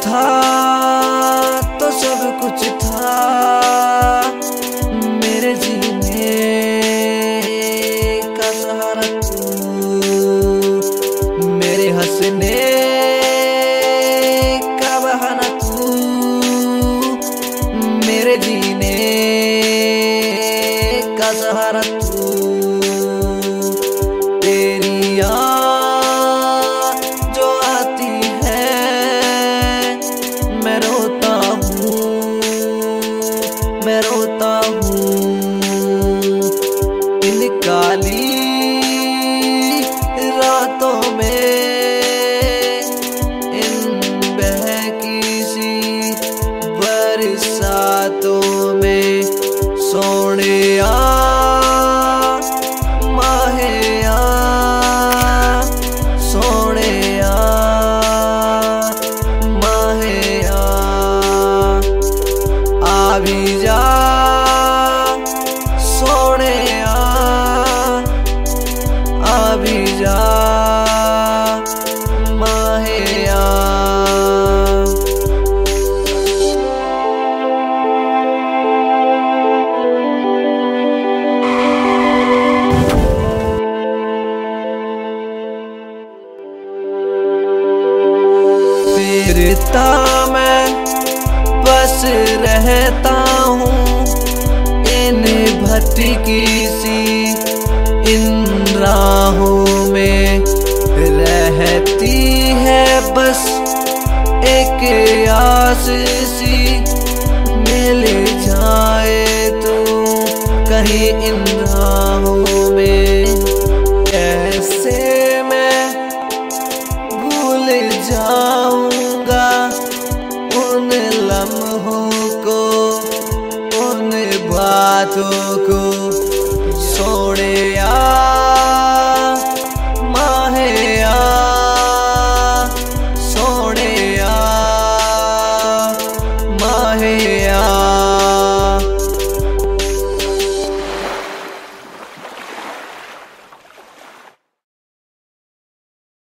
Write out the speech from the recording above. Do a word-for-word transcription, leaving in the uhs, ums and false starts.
था तो सब कुछ था मेरे जीने का सहारा तू, मेरे हंसने का बहाना तू, मेरे जीने का सहारा तू। तेरी याद जो आती है मैं रोता हूँ, मैं रोता हूँ। इन काली रातों में, इन बहकी सी बरसातों में सोनिया माहिया सोनिया माहिया आ भी जा सोनिया आ भी जा माहिया। फिरता मैं बस रहता हूँ इन भटकी सी इन राहों में, रहती है बस एक आस सी मिल जाए तो कहीं इन राहों में। कैसे मैं भूल जाऊंगा उन लम्हों को, उन बातों को